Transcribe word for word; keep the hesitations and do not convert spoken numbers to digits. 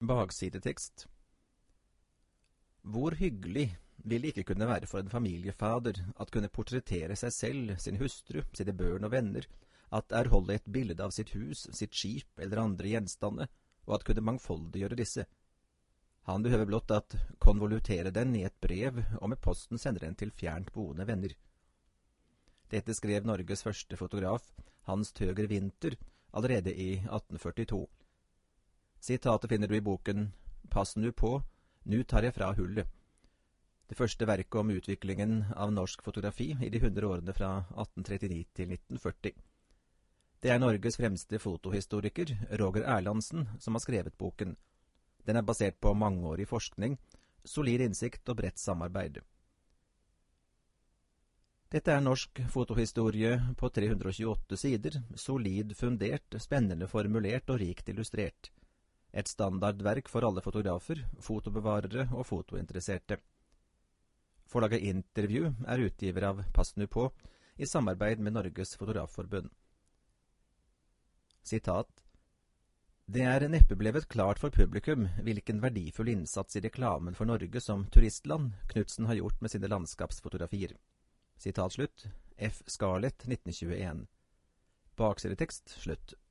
Bagsidetekst. Hvor hyggelig vil det ikke kunne være for en familiefader at kunne portrettere seg selv, sin hustru, sine børn og venner, at erholde et bilde av sitt hus, sitt skip eller andre gjenstande, og at kunne mangfoldiggjøre disse. Han behøver blott at konvolutere den i et brev, og med posten sender den til fjernt boende venner. Dette skrev Norges første fotograf, Hans Tøger Winther, allerede i atten førtito. Sitatet finner du i boken «Pass nu på, nu tar jeg fra hullet». Det første verket om utviklingen av norsk fotografi i de hundre årene fra atten trettini til nitten førti. Det er Norges fremste fotohistoriker, Roger Erlandsen, som har skrevet boken. Den er basert på mangeårig forskning, solid innsikt og bredt samarbeid. Dette er norsk fotohistorie på tre hundre og tjueåtte sider, solid fundert, spennende formulert og rikt illustrert. Et standardverk for alle fotografer, fotobevarere og fotointeresserte. Forlaget Interview er utgiver av Pass nu på, i samarbeid med Norges Fotografforbund. Sitat: Det er neppe blevet klart for publikum hvilken verdifull innsats i reklamen for Norge som turistland Knudsen har gjort med sine landskapsfotografier. Sitat slutt. F. Scarlett, nitten tjueen. Baksidetekst slutt.